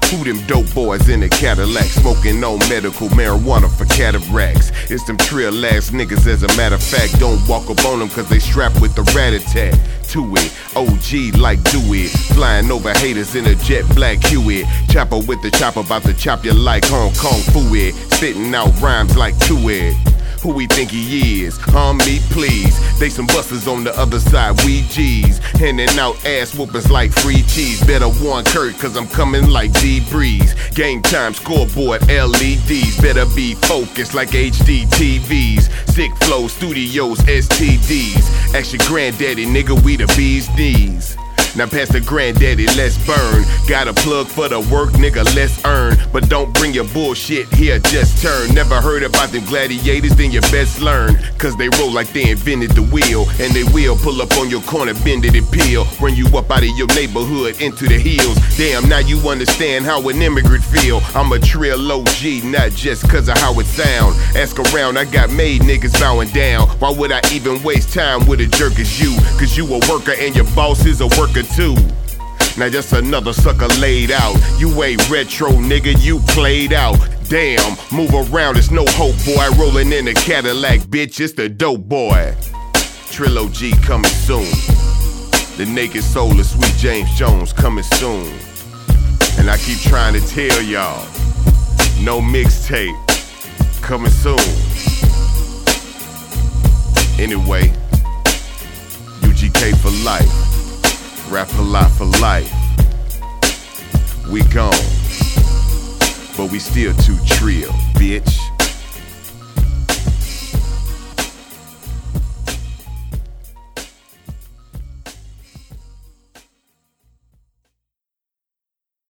Who them dope boys in a Cadillac, smoking on medical marijuana for cataracts? It's them trill ass niggas, as a matter of fact. Don't walk up on them cause they strapped with the rat-a-tat to it. OG like do it, flying over haters in a jet black Huey. Chopper with the chopper, about to chop you like Hong Kong Fooey. Spitting out rhymes like Tuit. Who we think he is? Me, please. They some busters on the other side, we G's. Handing out ass whoopers like free cheese. Better warn Kurt, cause I'm coming like D-Breeze. Game time, scoreboard, LEDs. Better be focused like HD TVs. Sick flow, studios, STDs. Ask your granddaddy, nigga, we the bee's knees. Now pass the granddaddy, let's burn. Got a plug for the work, nigga, let's earn. But don't bring your bullshit here, just turn. Never heard about them gladiators, then you best learn. Cause they roll like they invented the wheel. And they will pull up on your corner, bend it and peel. Run you up out of your neighborhood into the hills. Damn, now you understand how an immigrant feel. I'm a trill OG, not just cause of how it sound. Ask around, I got made niggas bowing down. Why would I even waste time with a jerk as you? Cause you a worker and your boss is a worker too. Now just another sucker laid out. You ain't retro, nigga, you played out. Damn, move around, there's no hope, boy. Rolling in a Cadillac, bitch, it's the dope boy. Trill OG coming soon. The Naked Soul of Sweet James Jones coming soon. And I keep trying to tell y'all, no mixtape coming soon. Anyway, UGK for life. Rap a lot for life. We gone, but we still too trill, bitch.